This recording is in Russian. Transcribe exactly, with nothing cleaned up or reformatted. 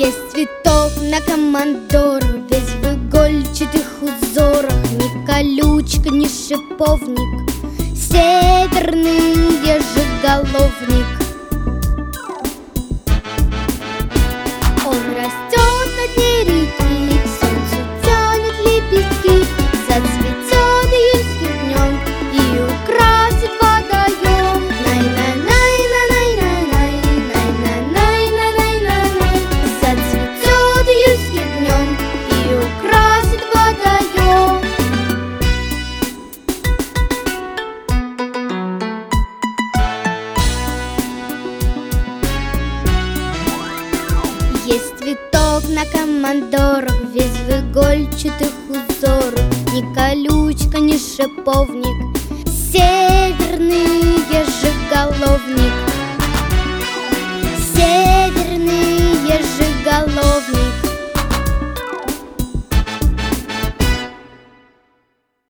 Есть цветок на командорах, весь в игольчатых узорах, ни колючка, ни шиповник, северный ежеголовник. Он растет на дне реки, к солнцу тянет лепестки, зацветет июльским днем и украсит водоем. Най-на-най-на-най-на-най, най-на-най-на-най-на-най, зацветет июльским днем и украсит водоем. Есть цветок на командорах, весь в игольчатых узорах, ни колючка, ни шиповник, северный ежеголовник, северный ежеголовник.